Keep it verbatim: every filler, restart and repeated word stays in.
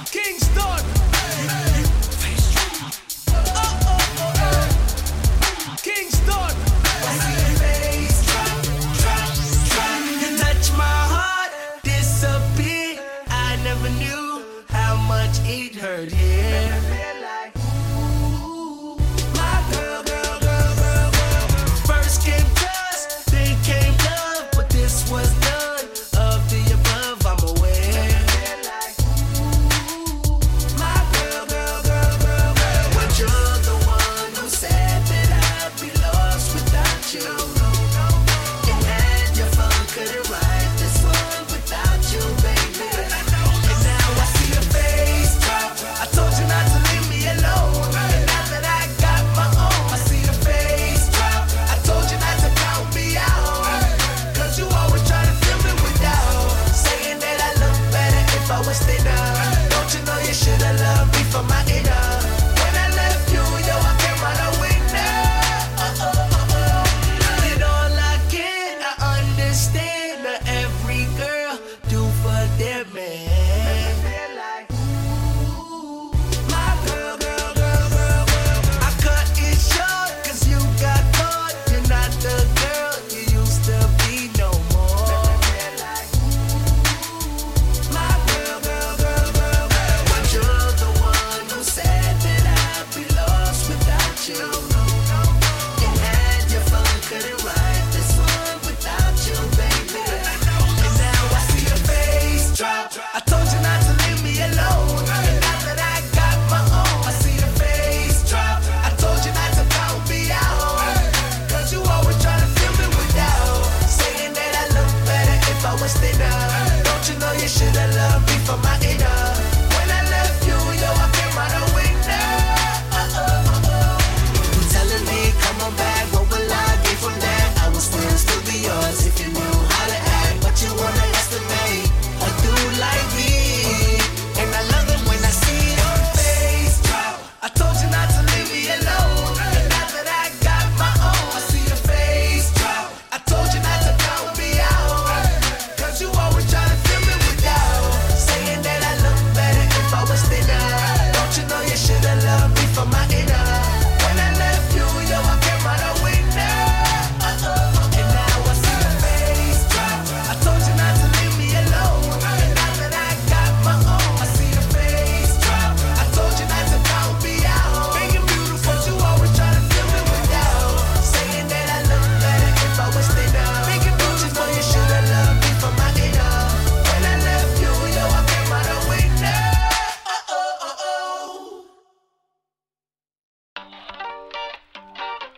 Kingston. Oh, oh, oh, oh. Kingston. I see your face drop, drop, drop. You touch my heart, disappear. I never knew how much it hurt here. My girl, girl, girl, girl, girl. First came trust, then came love, but this was none of the above. I'm aware. My girl, girl, girl, girl, girl. But you're the one who said that I'd be lost without you. And had your phone, couldn't write this one without you, baby. And now I see your face drop. I told you not to leave me alone. And now that I got my own, I see your face drop. I told you not to count me out. Cause you always try to fill me with doubt. Saying that I look better if I was thinner. Don't you know you should've loved me for my